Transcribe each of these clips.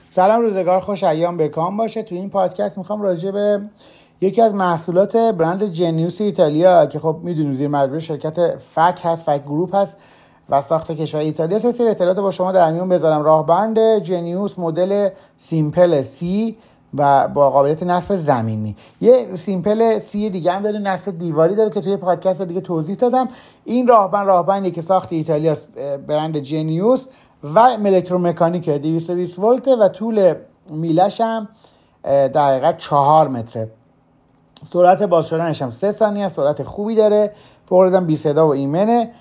سلام، روزگار خوش، ایام بکام باشه. تو این پادکست میخوام راجع به یکی از محصولات برند جنیوس ایتالیا که خب میدونید زیر مجموعه شرکت فک هست، فک گروپ هست و ساخت کشور ایتالیا، تا سری اطلاعات با شما در میون بذارم. راهبند جنیوس مدل سیمپل سی و با قابلیت نصب زمینی. یه سیمپل سی دیگه هم داره، نصب دیواری داره که توی پادکست دیگه توضیح دادم. این راهبندی که ساخت ایتالیا برند جنیوس و الکترومکانیکه، 220 ولت و طول میلش هم دقیقاً 4 متره. سرعت باز شدنش هم 3 ثانیه است. سرعت خوبی داره، فوق‌العاده بی صدا و ایمنه.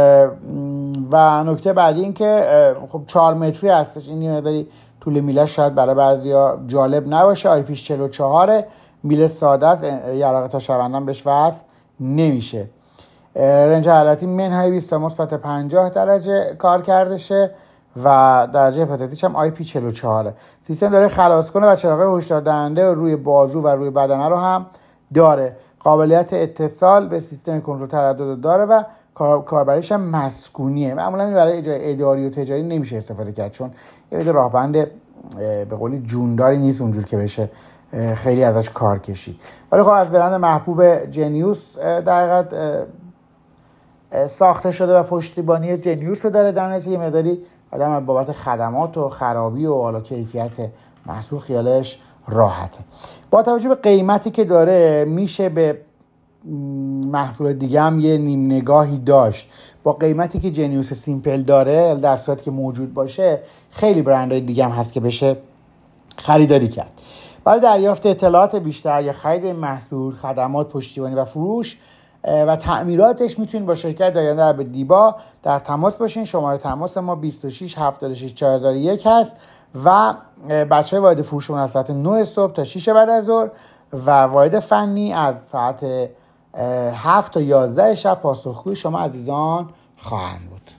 و نکته بعدی این که خب 4 متری هستش. این مقداری طول میلش شاید برای بعضیا جالب نباشه. آی پیش 44 میله ساده است، یه علاقه تا شوندن بهش وصل نمیشه. رنج حرارتی منهای 20 تا مثبت 50 درجه کار کردشه و درجه حفاظتیش هم آی پی 44. سیستم داره خلاص کنه و چراغ هشدار دهنده روی بازو و روی بدنه رو هم داره. قابلیت اتصال به سیستم کنترل تردد داره و کاربریش هم مسکونیه. معمولا برای اجرای اداری و تجاری نمیشه استفاده کرد، چون یه مقدار راهبند به قولی جونداری نیست اونجور که بشه خیلی ازش کار کشید. ولی خب از برند محبوب جنیوس در حقیقت ساخته شده و پشتیبانی جنیوس رو داره. در نتیجه یه مقداری آدم بابت خدمات و خرابی و حالا کیفیت محصول خیالش راحته. با توجه به قیمتی که داره میشه به محصول دیگه هم یه نیم نگاهی داشت. با قیمتی که جنیوس سیمپل داره، در صورتی که موجود باشه، خیلی برندهای دیگه هم هست که بشه خریداری کرد. برای دریافت اطلاعات بیشتر یا خرید محصول، خدمات پشتیبانی و فروش و تعمیراتش میتونید با شرکت دایاندر به دیبا در تماس باشین. شماره تماس ما 26 76 4001 هست و بچهای واحد فروشمون از ساعت 9 صبح تا 6 بعد از ظهر و واحد فنی از ساعت 7 تا 11 شب پاسخگوی شما عزیزان خواهند بود.